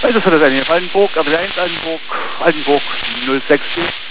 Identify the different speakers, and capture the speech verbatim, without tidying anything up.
Speaker 1: Also für das eine Altenburg, A B eins Altenburg, Altenburg null sechs.